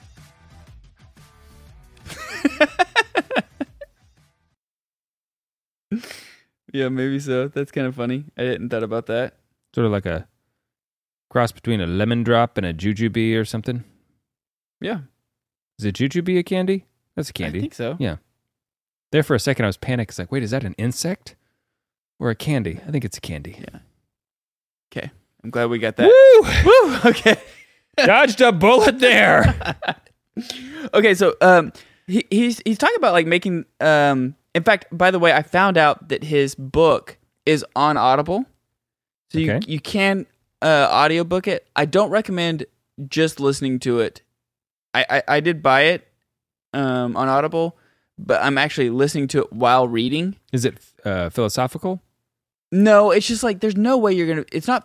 Yeah, maybe so. That's kind of funny. I didn't thought about that. Sort of like a cross between a lemon drop and a jujube or something. Yeah, Is a jujube a candy? That's a candy. I think so. Yeah. There for a second I was panicked. It's like, wait, is that an insect or a candy? I think it's a candy. Yeah. Okay, I'm glad we got that. Woo! Woo! Okay. Dodged a bullet there. Okay, so um, he, he's he's talking about like making. Um, in fact, by the way, I found out that his book is on Audible, so you Okay. you can uh, audiobook it. I don't recommend just listening to it. I I, I did buy it um, on Audible, but I'm actually listening to it while reading. Is it uh, philosophical? No, it's just like there's no way you're gonna. It's not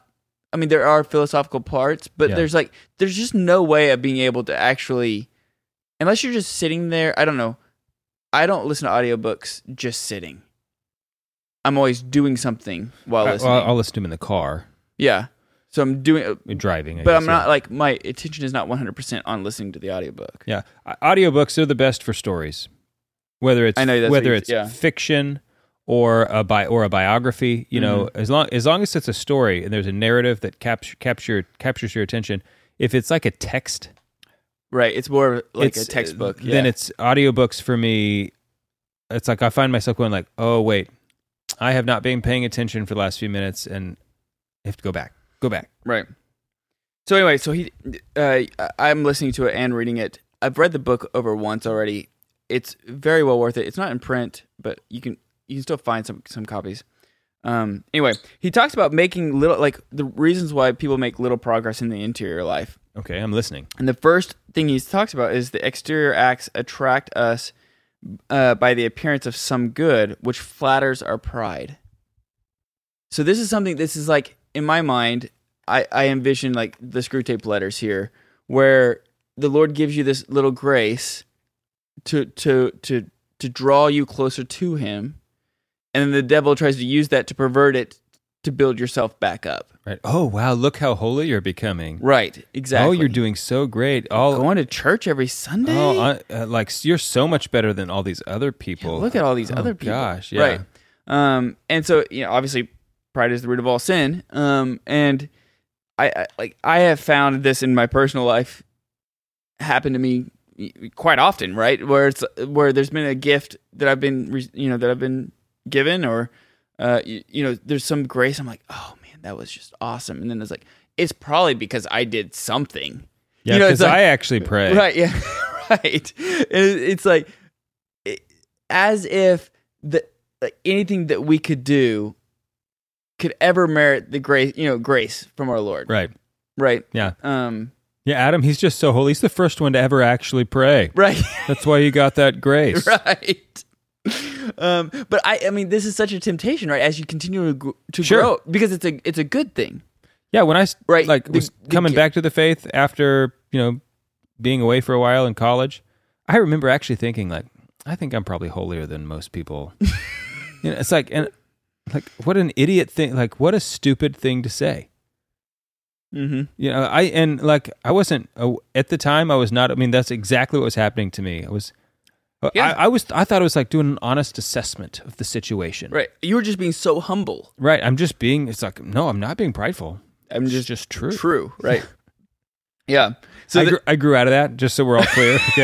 I mean, there are philosophical parts, but Yeah. there's like, there's just no way of being able to actually, unless you're just sitting there. I don't know. I don't listen to audiobooks just sitting. I'm always doing something while I, listening. well, I'll listen to him in the car, yeah. So I'm doing, driving. I but guess, I'm not yeah. like, my attention is not one hundred percent on listening to the audiobook. Yeah, Uh, audiobooks are the best for stories. Whether it's I know, that's whether what you- it's yeah. fiction or a bi- or a biography, you know, Mm-hmm. as long as long as it's a story and there's a narrative that capture capture captures your attention. If it's like a text, Right. It's more like it's, a textbook. Then yeah. it's audiobooks for me. It's like I find myself going like, oh wait, I have not been paying attention for the last few minutes, and I have to go back, go back. Right. So anyway, so he, uh, I'm listening to it and reading it. I've read the book over once already. It's very well worth it. It's not in print, but you can you can still find some some copies. Um, anyway, he talks about making little, like the reasons why people make little progress in the interior life. Okay, I'm listening. And the first thing he talks about is the exterior acts attract us uh, by the appearance of some good, which flatters our pride. So this is something, this is like, in my mind, I, I envision like the screw tape letters here, where the Lord gives you this little grace to to to to draw you closer to Him, and then the devil tries to use that to pervert it to build yourself back up. Right. Oh wow, look how holy you're becoming. Right, exactly. Oh, you're doing so great. All going to church every Sunday. Oh, uh, uh, like you're so much better than all these other people. Look at all these Oh, other people. Gosh, yeah. Right. Um, and so, you know, obviously pride is the root of all sin. Um, and I, I like I have found this in my personal life happen to me quite often, right? Where it's where there's been a gift that I've been, re- you know, that I've been given, or uh, you, you know, there's some grace. I'm like, oh man, that was just awesome. And then it's like, it's probably because I did something. Yeah, You know, because it's like- I actually pray. Right. Yeah. Right. And it- it's like it, as if the like anything that we could do could ever merit the grace, you know, grace from our Lord. Right. Right. Yeah. Um. Yeah, Adam, he's just so holy. He's the first one to ever actually pray. Right. That's why you got that grace. Right. Um. But I. I mean, this is such a temptation, right? As you continue to, gr- to Sure. grow, because it's a it's a good thing. Yeah, when I s- Right. like The- was the coming gi- back to the faith after, you know, being away for a while in college, I remember actually thinking like, I think I'm probably holier than most people. You know, it's like and like what an idiot thing, like what a stupid thing to say. Mm-hmm. You know, I and like I wasn't uh, at the time. I was not. I mean, that's exactly what was happening to me. I was, uh, Yeah. I, I was. I thought it was like doing an honest assessment of the situation. Right. You were just being so humble. Right. I'm just being. It's like no, I'm not being prideful. I'm It's just just true. True. Right. Yeah. So I, the- grew, I grew out of that. Just so we're all clear. Okay.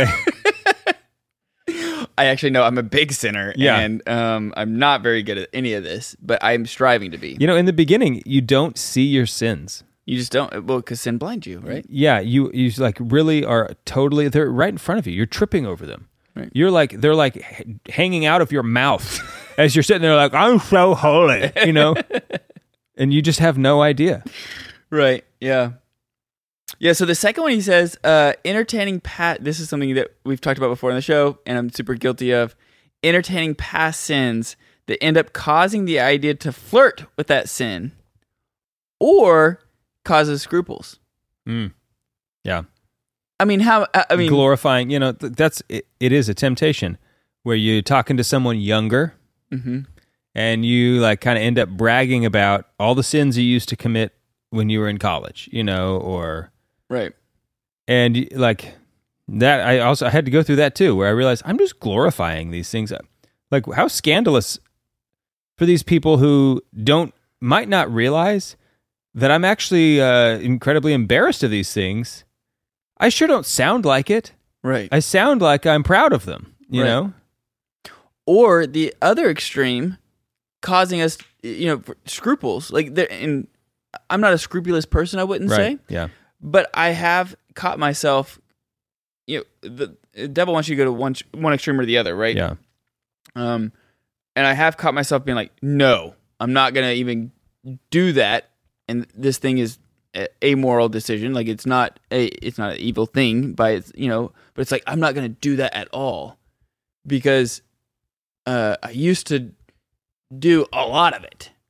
I actually know I'm a big sinner, Yeah. and um, I'm not very good at any of this, but I'm striving to be. You know, in the beginning, you don't see your sins. You just don't, well, because sin blinds you, right? Yeah, you you like really are totally. They're right in front of you. You're tripping over them. Right. You're like they're like h- hanging out of your mouth as you're sitting there, like I'm so holy, you know, and you just have no idea. Right. Yeah. Yeah. So the second one, he says, uh, entertaining past. This is something that we've talked about before on the show, and I'm super guilty of. Entertaining past sins that end up causing the idea to flirt with that sin, or causes scruples. Mm. Yeah. I mean, how? I I mean, glorifying, you know, th- that's it, it is a temptation where you're talking to someone younger mhm. and you like kind of end up bragging about all the sins you used to commit when you were in college, you know, or Right. and y- like that. I also I had to go through that too, where I realized I'm just glorifying these things. Like how scandalous for these people who don't might not realize that I'm actually uh, incredibly embarrassed of these things. I sure don't sound like it. Right. I sound like I'm proud of them, you Right. know? Or the other extreme, causing us, you know, scruples. Like, there- and I'm not a scrupulous person, I wouldn't say, Right. Yeah. but I have caught myself. You know, the, the devil wants you to go to one one extreme or the other, right? Yeah. Um, and I have caught myself being like, no, I'm not gonna even do that. And this thing is a amoral decision. Like, it's not a, it's not an evil thing, by its, you know, but it's like I'm not gonna do that at all because uh, I used to do a lot of it,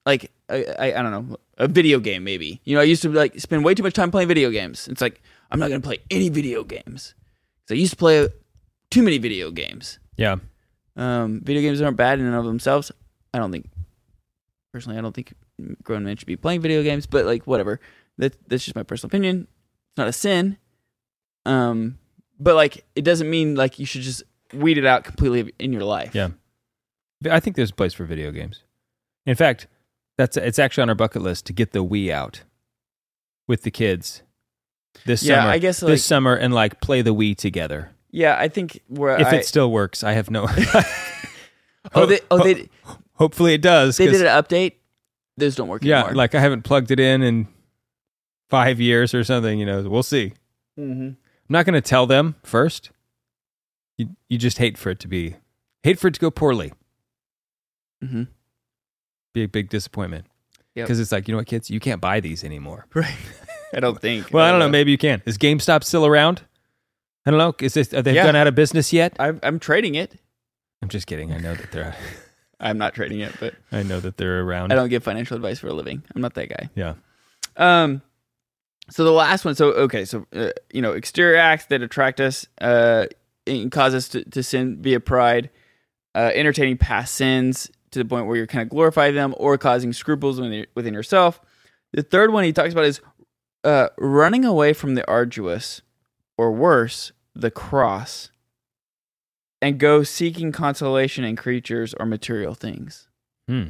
like I, I I don't know, a video game maybe. You know, I used to like spend way too much time playing video games. It's like I'm not gonna play any video games. So I used to play too many video games. Yeah. Um, video games aren't bad in and of themselves. I don't think, personally, I don't think grown men should be playing video games. But like whatever, that that's just my personal opinion. It's not a sin. Um, but like it doesn't mean like you should just weed it out completely in your life. Yeah. I think there's a place for video games. In fact, that's it's actually on our bucket list to get the Wii out with the kids this Yeah, summer. I guess, this like- summer and like play the Wii together. Yeah, I think where If I, it still works, I have no. oh they oh they Hopefully it does. they 'cause- did an update. Those don't work Yeah, anymore. like I haven't plugged it in in five years or something. You know, we'll see. mm-hmm. I'm not going to tell them first. You you just hate for it to be hate for it to go poorly. Mm-hmm. Be a big disappointment. Yep. Because it's like, you know what, kids, you can't buy these anymore. Right. I don't think. Well, I don't know. Uh, Maybe you can. Is GameStop still around? I don't know. Is this, have they Yeah. gone out of business yet? I'm I'm trading it. I'm just kidding. I know that they're. I'm not trading it, but I know that they're around. I don't give financial advice for a living. I'm not that guy. Yeah. Um, so the last one. So okay. So uh, you know, exterior acts that attract us, uh, and cause us to, to sin via pride, uh, entertaining past sins to the point where you're kind of glorifying them, or causing scruples within, within yourself. The third one he talks about is uh, running away from the arduous, or worse, the cross, and go seeking consolation in creatures or material things. Hmm.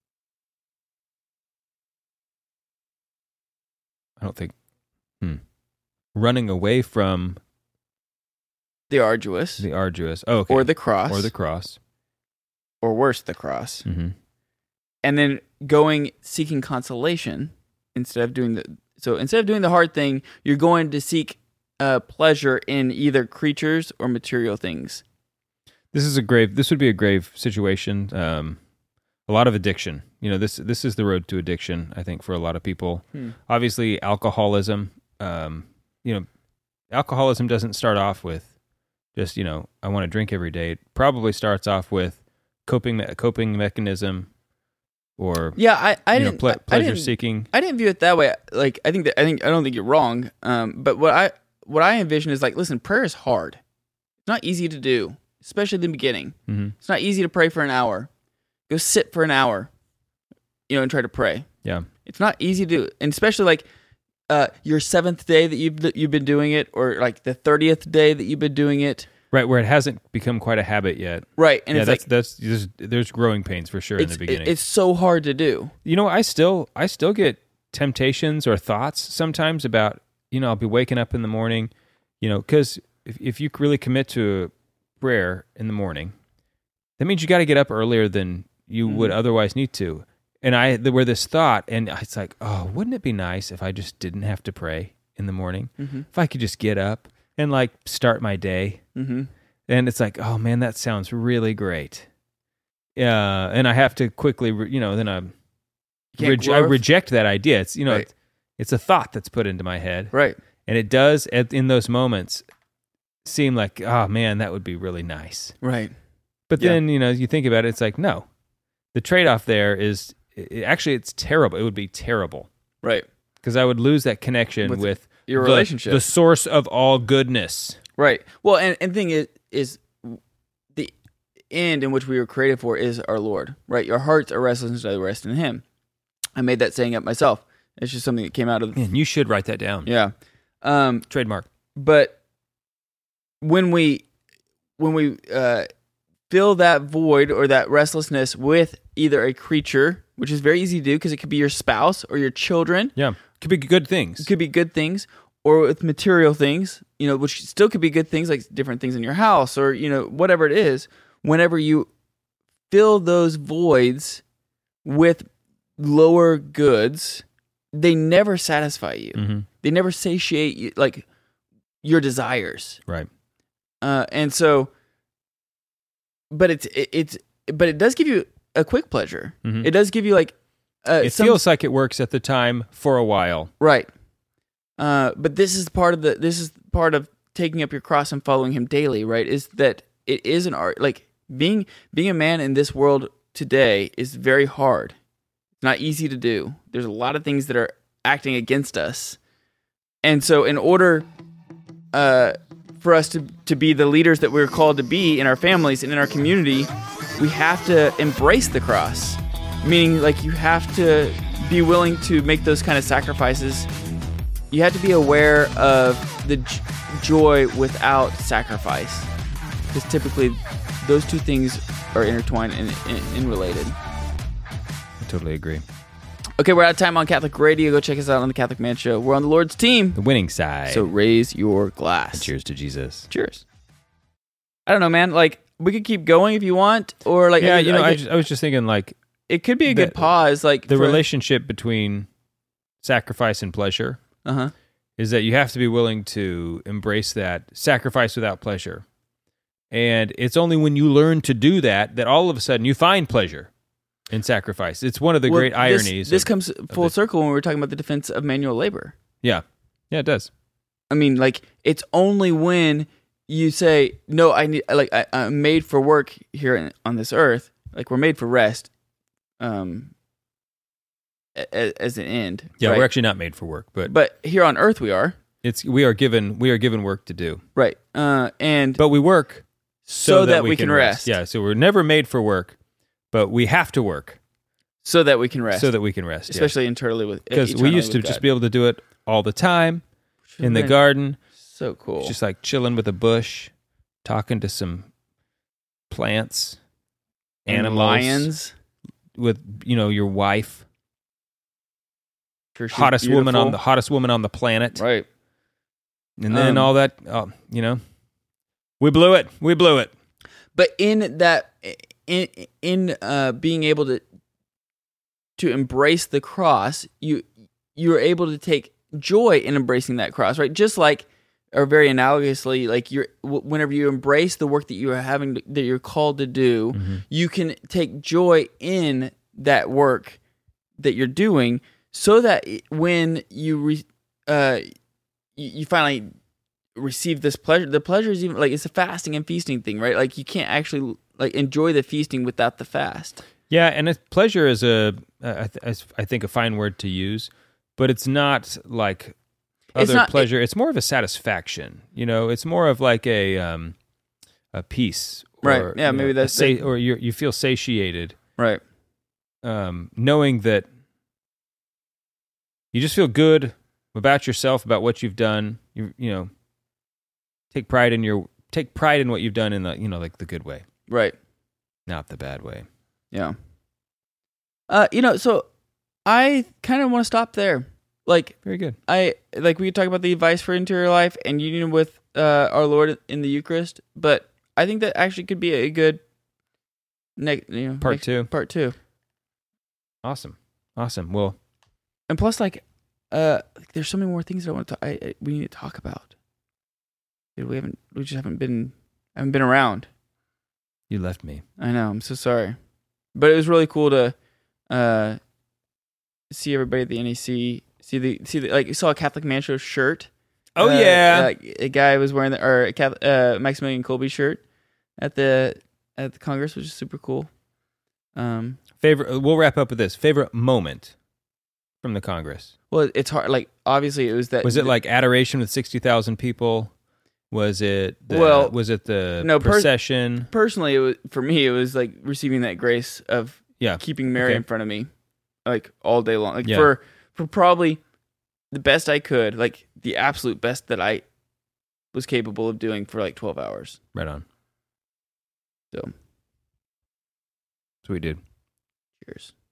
I don't think. Hmm. Running away from The arduous, the arduous. Oh, okay. or the cross, or the cross. or worse, the cross. Mm-hmm. And then going seeking consolation instead of doing the so instead of doing the hard thing, you're going to seek uh, pleasure in either creatures or material things. This is a grave. This would be a grave situation. Um, a lot of addiction. You know, this this is the road to addiction. I think for a lot of people. Hmm. Obviously, alcoholism. Um, you know, alcoholism doesn't start off with just you know I want to drink every day. It probably starts off with coping me- coping mechanism, or Yeah, I I you know, didn't ple- I pleasure didn't, seeking. I didn't view it that way. Like I think that I think I don't think you're wrong. Um, but what I what I envision is like, listen, prayer is hard. It's not easy to do, especially in the beginning. Mm-hmm. It's not easy to pray for an hour. Go sit for an hour, you know, and try to pray. Yeah. It's not easy to do, and especially like uh, your seventh day that you've that you've been doing it, or like the thirtieth day that you've been doing it. Right, where it hasn't become quite a habit yet. Right, and yeah, it's that's like that's there's, there's growing pains for sure in it's, the beginning. it's so hard to do. You know, I still I still get temptations or thoughts sometimes about, you know, I'll be waking up in the morning, you know, because if, if you really commit to prayer in the morning, that means you got to get up earlier than you Mm-hmm. would otherwise need to. And I there were this thought, and it's like, oh, wouldn't it be nice if I just didn't have to pray in the morning? Mm-hmm. If I could just get up and like start my day. Mm-hmm. And it's like, oh man, that sounds really great. Yeah, and I have to quickly, re- you know, then I, can't rej- I glorif- reject that idea. It's you know, Right. it's, it's a thought that's put into my head, Right. and it does at, in those moments seem like, oh man, that would be really nice. Right. But Yeah. then you know, you think about it, it's like, no, the trade-off there is it, actually it's terrible. It would be terrible Right. because I would lose that connection With with, your the- relationship. the source of all goodness. Right. Well, and and the thing is, is the end in which we were created for is our Lord. Right. Your hearts are restless until they rest in Him. I made that saying up myself. It's just something that came out of Man, you should write that down. yeah. Um, Trademark. but when we when we uh, fill that void or that restlessness with either a creature, which is very easy to do because it could be your spouse or your children, Yeah, could be good things. it could be good things, or with material things, you know, which still could be good things like different things in your house or, you know, whatever it is. Whenever you fill those voids with lower goods, they never satisfy you. Mm-hmm. They never satiate you, like your desires. Right. Uh, and so, but it's it, it's but it does give you a quick pleasure. Mhm. It does give you like uh, It some, feels like it works at the time for a while. right. Uh, but this is part of the this is part of taking up your cross and following Him daily. Right? Is that it is an art. Like being being a man in this world today is very hard. It's not easy to do. There's a lot of things that are acting against us. And so in order uh, for us to, to be the leaders that we're called to be in our families and in our community, we have to embrace the cross. Meaning, like, you have to be willing to make those kind of sacrifices. You have to be aware of the j- joy without sacrifice. Because typically, those two things are intertwined and, and, and related. I totally agree. Okay, we're out of time on Catholic Radio. Go check us out on the Catholic Man Show. We're on the Lord's team. The winning side. So raise your glass. And cheers to Jesus. Cheers. I don't know, man. Like, we could keep going if you want, or like, yeah, I, you know, I, I, just, I was just thinking, like, it could be a good the, pause. Like the for, relationship between sacrifice and pleasure uh-huh. is that you have to be willing to embrace that sacrifice without pleasure. And it's only when you learn to do that that all of a sudden you find pleasure in sacrifice. It's one of the Well, great this, ironies. This of, comes full the, circle when we were talking about the defense of manual labor. Yeah. Yeah, it does. I mean, like, it's only when you say, no, I need, like, I, I'm made for work here in, on this earth. Like, we're made for rest um, as, as an end. Yeah, right? we're actually not made for work, but But here on earth we are. it's we are given we are given work to do. Right. Uh, and But we work so, that, we can rest. Yeah, so we're never made for work, but we have to work So that we can rest. so that we can rest. Especially internally with Because we eternally used to with just God. be able to do it all the time in the been garden, So cool. just like chilling with a bush, talking to some plants, And animals, lions. with you know your wife, Sure, she's hottest woman on beautiful. the hottest woman on the planet, Right. and then Um, all that. Oh, you know, we blew it. We blew it. But in that, in in uh, being able to to embrace the cross, you you're able to take joy in embracing that cross, right? Just like, or very analogously, like you're whenever you embrace the work that you are having to, that you're called to do, Mm-hmm. you can take joy in that work that you're doing, so that when you re, uh you, you finally receive this pleasure, the pleasure is even like it's a fasting and feasting thing, right? Like you can't actually like enjoy the feasting without the fast. Yeah, and it, pleasure is a, I, th- I think, a fine word to use, but it's not like It's other not- pleasure. It, it's more of a satisfaction. You know, it's more of like a um, a peace, or, Right, yeah, you maybe know, a that's sa- the- or you you feel satiated, Right. um, knowing that you just feel good about yourself, about what you've done. You you know, take pride in your take pride in what you've done in the you know like the good way, Right. not the bad way. Yeah. Uh, you know, so I kind of want to stop there. Like, Very good. I like we could talk about the advice for interior life and union with uh, our Lord in the Eucharist, but I think that actually could be a good ne- you know, Part next- two. Part two. Awesome, awesome. Well, And plus, like, uh, there's so many more things that I want to. Talk, I, I we need to talk about. Dude, we haven't. We just haven't been. Haven't been around. you left me. I know. I'm so sorry, but it was really cool to uh, see everybody at the N E C. See the see the like. You saw a Catholic Man Show shirt. Oh, Uh, yeah. like a guy was wearing the or a Catholic, uh, Maximilian Kolbe shirt at the at the Congress, which is super cool. Um. Favorite. We'll wrap up with this. Favorite moment from the Congress. Well, it's hard. Like, obviously, it was that. Was it like adoration with sixty thousand people? Was it the, Well, was it the no, per- procession? Personally, it was for me. It was like receiving that grace of Yeah. keeping Mary Okay. in front of me, like all day long. Like Yeah. for for probably the best I could, like the absolute best that I was capable of doing for like twelve hours. Right on. So, Sweet dude. cheers.